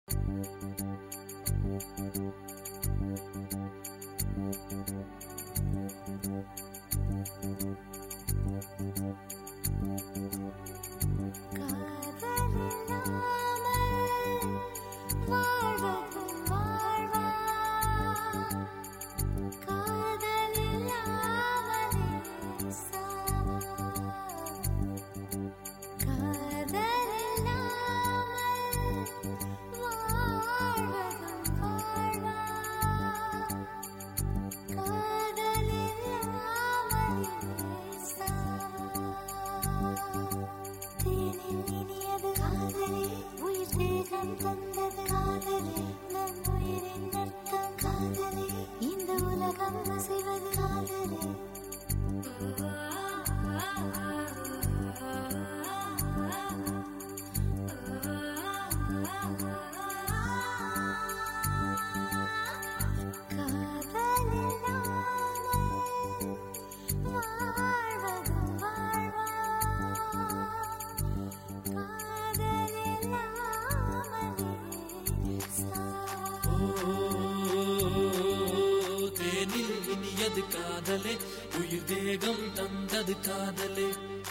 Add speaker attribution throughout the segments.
Speaker 1: தேனில் இனியது காதலே, உயிர் தேகம் தந்தது காதலே.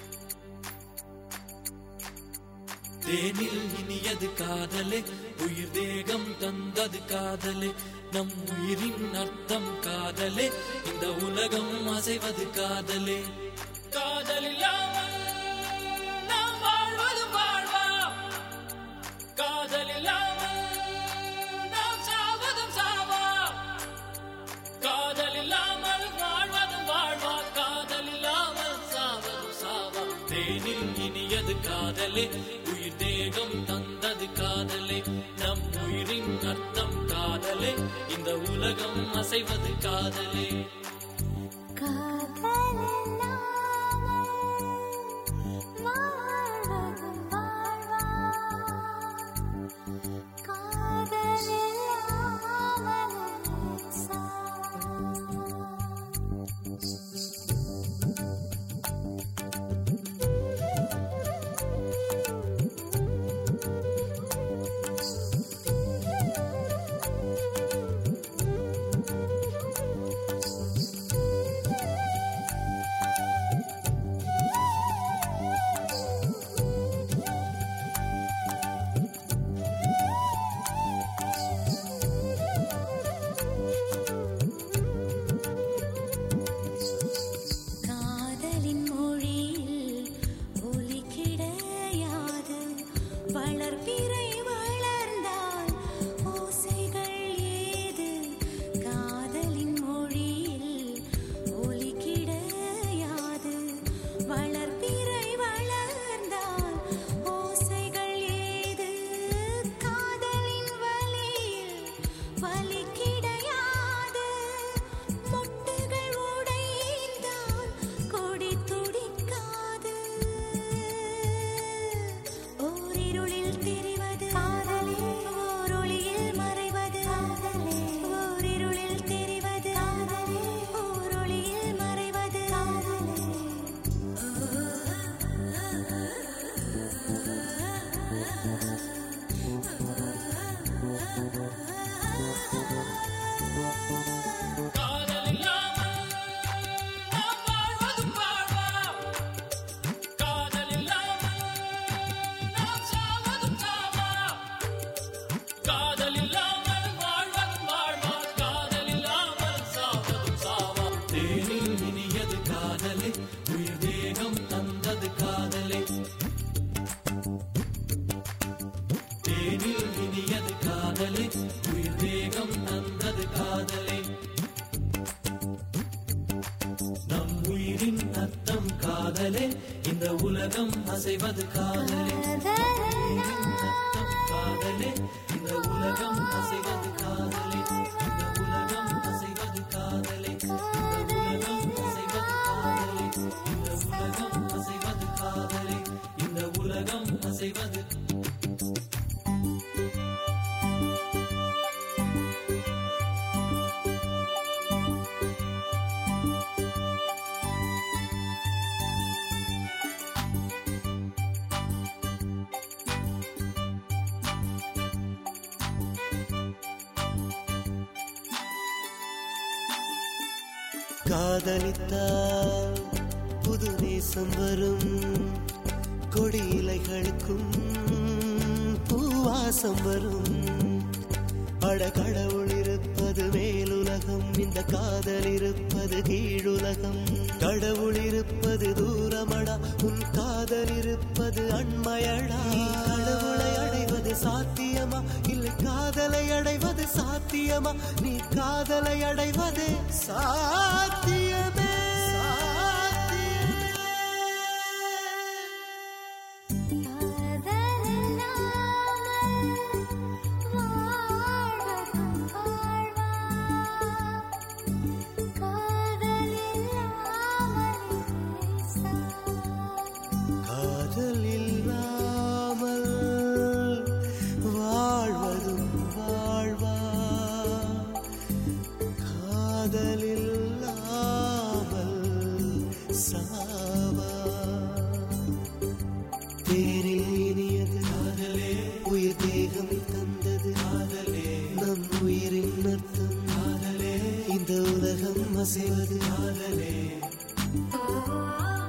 Speaker 1: தேனில் இனியது காதலே, உயிர் தேகம் தந்தது காதலே. நம் உயிரின் அர்த்தம் காதலே, இந்த உலகம் அசைவது காதலே. காதலில்லாமல் நாம் வாழ்வது வாழ்வா, காதலில்லாமல் நாம் சாவதும் சாவா. காதலில்லாமல் வாழ்வதும் வாழ்வா, காதலில்லாமல் சாவதும் சாவா. தேனில் இனியது காதலே, உயிர் தேகம் தந்தது காதலே. நம் உயிரின் அர்த்தம் காதலே, இந்த உலகம் அசைவது காதலே. காதலே, இந்த உலகம் அசைவது காதலே. காதலே, இந்த உலகம் அசைவது காதலே. இந்த உலகம் அசைவது காதலே. இந்த உலகம் அசைவது காதலே. இந்த உலகம் அசைவது காதலே. இந்த உலகம் அசைவது.
Speaker 2: காதலித்தால் புது நேசம் வரும், கொடி இலைகளுக்கும் பூவாசம் வரும். அட கடவுள் இருப்பது மேலுலகம், இந்த காதல் இருப்பது கீழுலகம். கடவுள் இருப்பது தூரமடா, உன் காதல் இருப்பது அண்மையடா. கடவுளை அடைவது சாத்தியமா, இல்லை காதலை அடைவது சாத்தியமா? நீ காதலை அடைவது சாத்தியமே. தேனில் இனியது காதலே, உயிர் தேகம் தந்தது காதலே, நம் உயிரின் அர்த்தம் காதலே, இந்த உலகம் அசைவது காதலே.